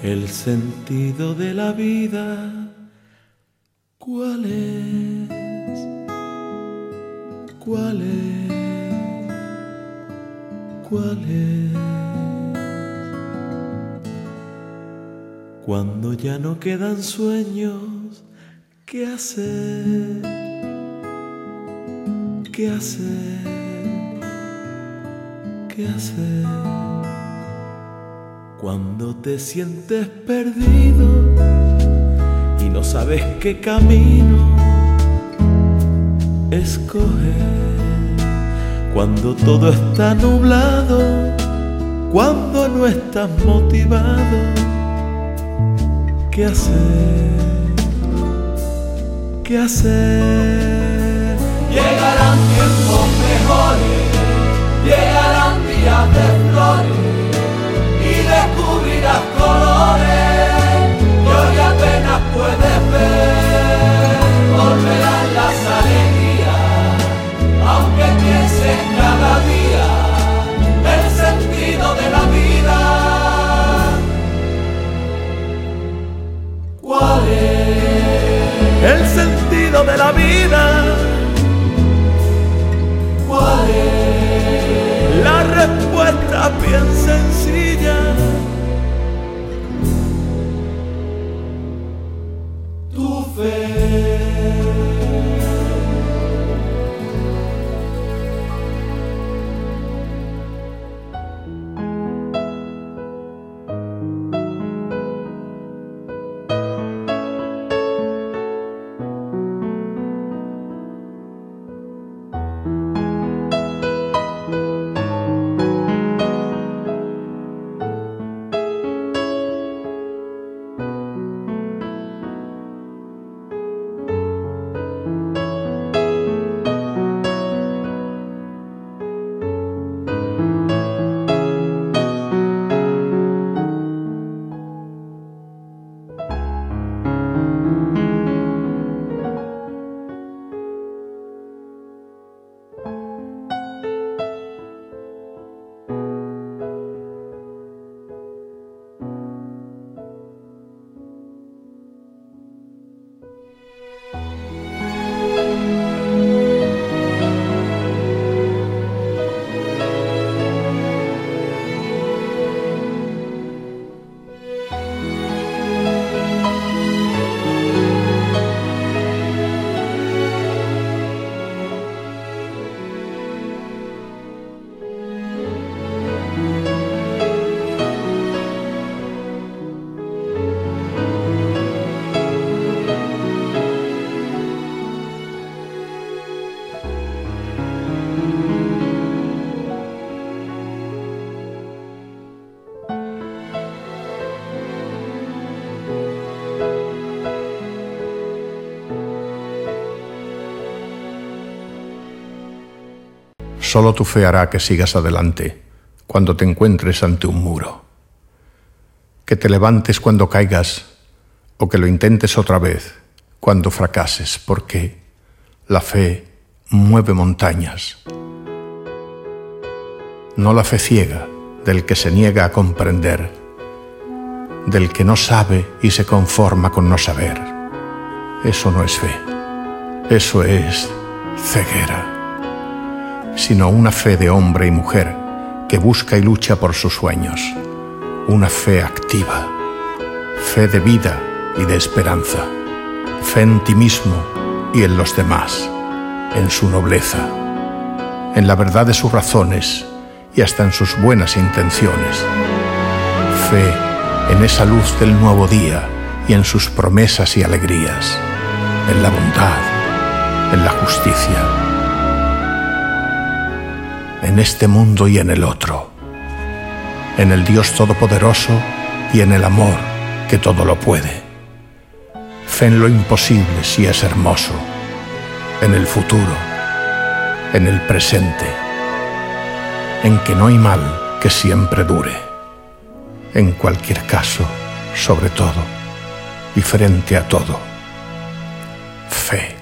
El sentido de la vida, ¿cuál es? ¿Cuál es? ¿Cuál es? Cuando ya no quedan sueños, ¿qué hacer? ¿Qué hacer? ¿Qué hacer? Cuando te sientes perdido y no sabes qué camino escoger. Cuando todo está nublado, cuando no estás motivado, ¿qué hacer? ¿Qué hacer? Llegarán tiempos mejores, llegarán días de flores y descubrirás colores que hoy apenas puedes ver. Volverán las alegrías, aunque pienses cada día el sentido de la vida. ¿Cuál es? El sentido de la vida. ¿Cuál es? La respuesta bien sencilla. Tu fe. Solo tu fe hará que sigas adelante cuando te encuentres ante un muro. Que te levantes cuando caigas o que lo intentes otra vez cuando fracases, porque la fe mueve montañas. No la fe ciega del que se niega a comprender, del que no sabe y se conforma con no saber. Eso no es fe, eso es ceguera. Sino una fe de hombre y mujer que busca y lucha por sus sueños, una fe activa, fe de vida y de esperanza, fe en ti mismo y en los demás, en su nobleza, en la verdad de sus razones y hasta en sus buenas intenciones, fe en esa luz del nuevo día y en sus promesas y alegrías, en la bondad, en la justicia, en este mundo y en el otro, en el Dios Todopoderoso y en el amor que todo lo puede. Fe en lo imposible si es hermoso, en el futuro, en el presente, en que no hay mal que siempre dure, en cualquier caso, sobre todo y frente a todo. Fe.